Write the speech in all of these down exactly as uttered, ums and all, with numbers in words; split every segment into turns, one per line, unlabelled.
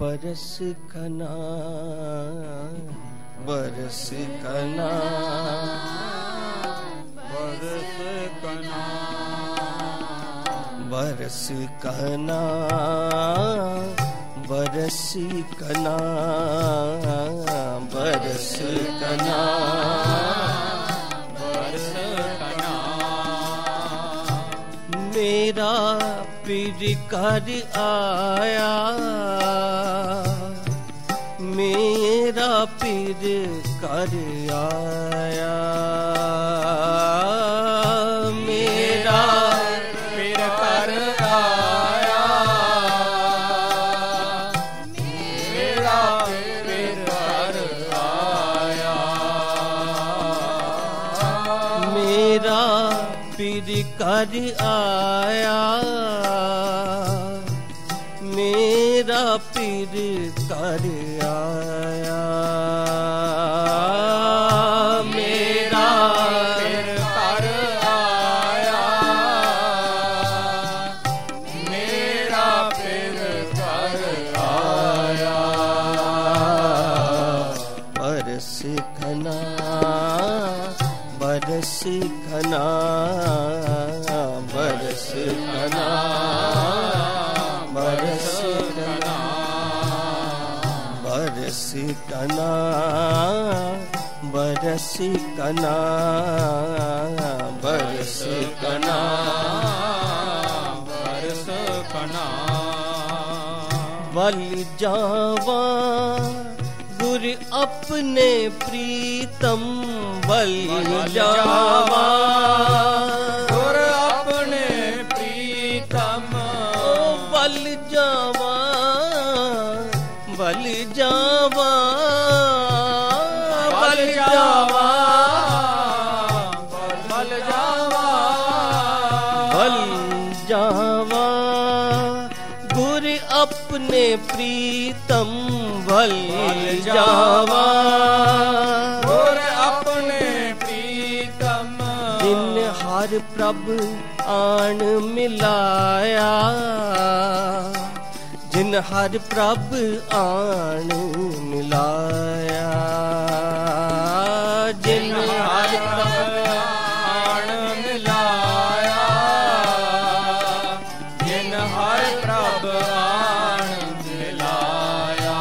बरस कना बरस कना
बरस कना
बरस कना बरस कना बरस कना
बरस कना
मेरा पीर कर आया मेरा पीर कर आया मेरा
पीर कर आया मेरा पीर कर आया
मेरा पीर कर आया मेरा पीर कर आया मेरा
पीर कर आया मेरा पीर कर आया
बरस घना बरस घना बरस घना बरस घना बरस घना बरस घना बरस घना
बरस कना
बल जावा गुर अपने प्रीतम बल जावा
गुर अपने प्रीतम
बल जावा बल जावा
बल जावा बल जावा
बल जावा गुर अपने प्रीतम बल जावा
गुर अपने प्रीतम
जिन हर प्रभ आन मिलाया जिन हर प्रभ आन मिलाया जिन हर प्रभ
आन मिलाया जिन हर प्रभ आन मिलाया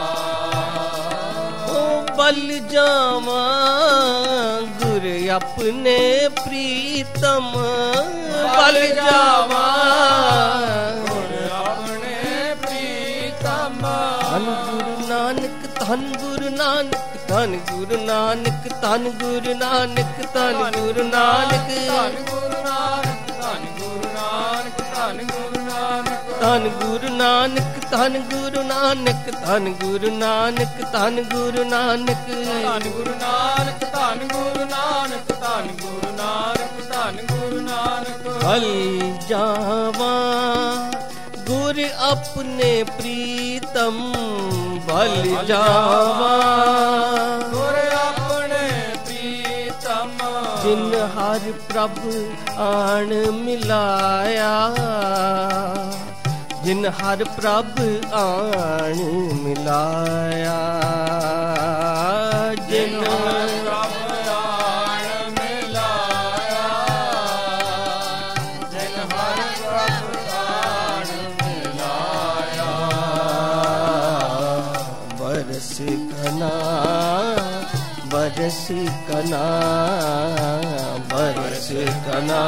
ओ बल जावा गुर अपने प्रीतम बल जावा
गुर अपने प्रीतम
धन गुरु नानक धन गुरु नानक धन गुरु नानक धन गुरु नानक धन गुरु नानक
धन गुरु नानक धन गुरु नानक धन गुरु नानक
धन गुरु नानक धन गुरु नानक धन गुरु नानक धन गुरु नानक
धन गुरु नानक धन गुरु नानक धन गुरु नानक धन गुरु नानक
बल जावा गुर अपने प्रीतम बल जावा
गुर अपने प्रीतम
जिन हर प्रभ आन मिलाया जिन हर प्रभ आन मिलाया जिन
प्रभ आन मिलाया जिन हर प्रभ आन मिलाया
बरस कना बरस कना बरस कना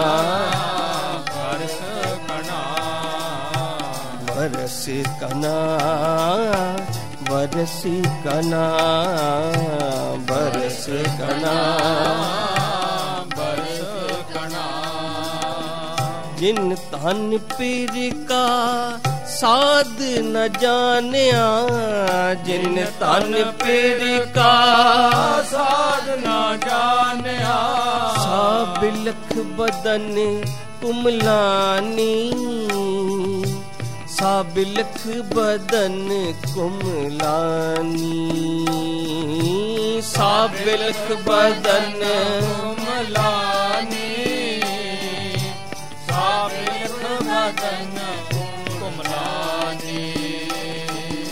बरस कना
बरस कना बरस कना बरस कना
बरस कना
जिन तन पीर का साध न जानिया जिन तन पीर का
साध न जानिया
सा बिलख बदन कुमलानी सा बिलख बदन कुमलानी सा बिलख बदन
कुमलानी सा बिलख बदन कुमलानी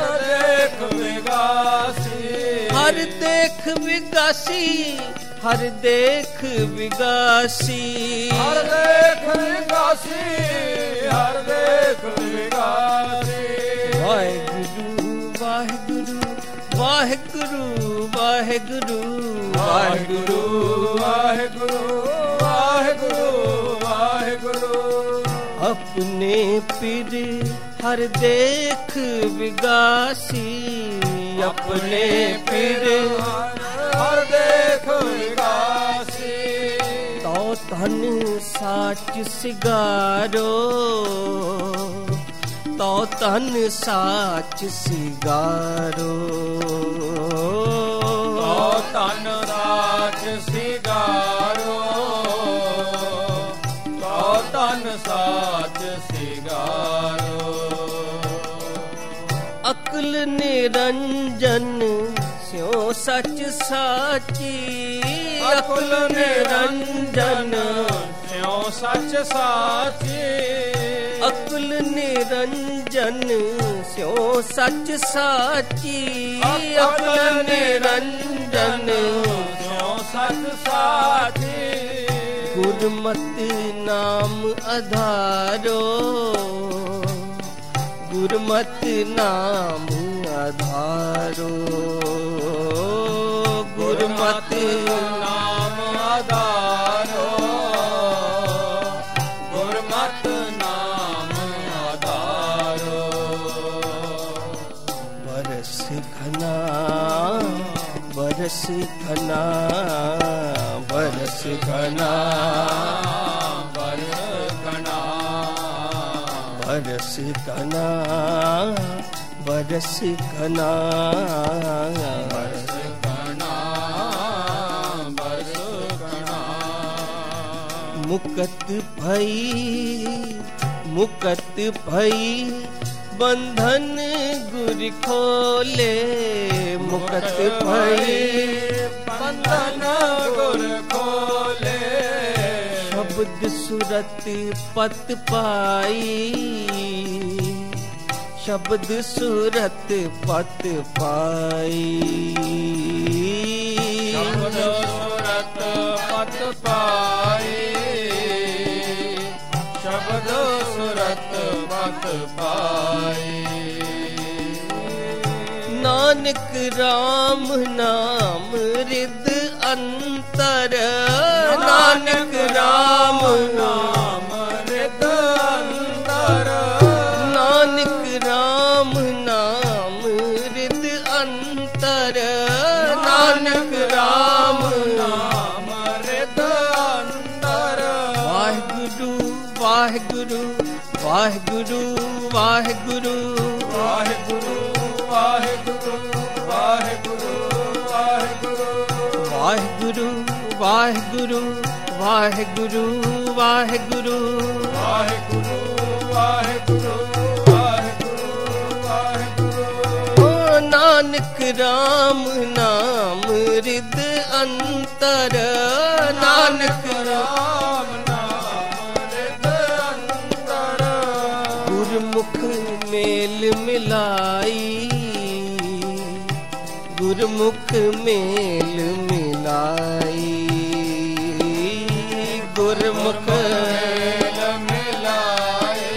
विगासी
हर देख विगासी हर देख विगासी
हर देख विगासी हर देख विगासी
वाहिगुरु वाहिगुरु वाहिगुरु वाहिगुरु
वाहिगुरु वाहिगुरु वाहिगुरु
अपने पीर हर देख विगासी अपने पीर
हर देख विगासी
तो धन साच सिगारो तो तन साच सिगारो
तो तन साच सिगारो तो तन साच सिगारो
अकल निरंजन स्यो सच साची अकल निरंजन
स्यो सच साची
अकल निरंजन स्यो सच साची अकल निरंजन
स्यो सच साची
गुरमति नाम आधारो गुरमति नाम आधारो गुरमति
नाम आधारो गुरमत नाम आधारो
बरस घना बरस घना बरस घना बरस घना बरस घना
बरस घना बरस घना
मुकत भई मुकत भई बंधन गुर खोले मुकत भई
बंधन गुर खोले
शब्द सुरत पत पाई शब्द सुरत पत पाई
शब्द सुरत पत पाई शब्द सुरत पत पाई
नानक राम नाम रिद अंतर नानक राम
नाम रिद अंतर
नानक राम नाम रिद अंतर नानक राम
नाम रिद अंतर
वाहिगुरु वाहिगुरु वाहिगुरु वाहिगुरु
वाहिगुरु वाहिगुरु वाहिगुरु वाहिगुरु
वाहिगुरु वाहिगुरु वाहिगुरु वाहिगुरु
वाहिगुरु वाहिगुरु वाहिगुरु
ओ नानक राम नाम रिद अंतर नानक
राम नाम रिद अंतर
गुरमुख मेल मिलाई गुरमुख मेल मिलाई गुरमुख
मेल मिलाए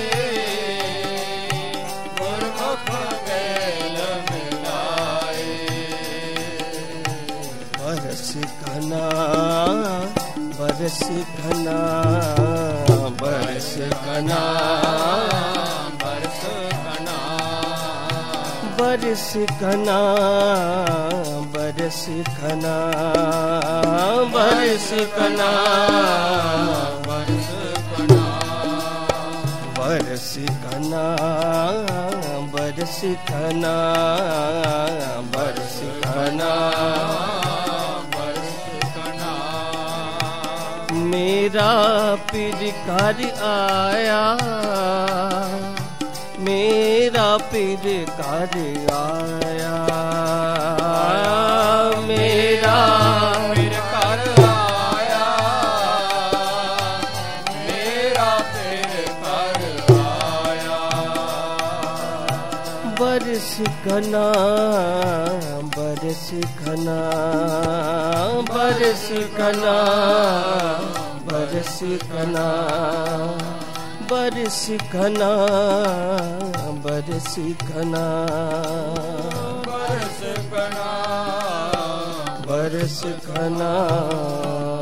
गुरमुख मेल मिलाए
बरस घना बरस घना बरस घना
बरस घना
बरस घना बरस घना बरस घना
बरस घना
बरस घना बरस घना बरस घना
बरस घना
मेरा पीर घर आया मेरा पीर घर आया मेरा
पीर घर आया मेरा पीर घर आया
बरस
घना बरस घना बरस घना बरस घना बरस घना बरस घना
बरस घना
बरस घना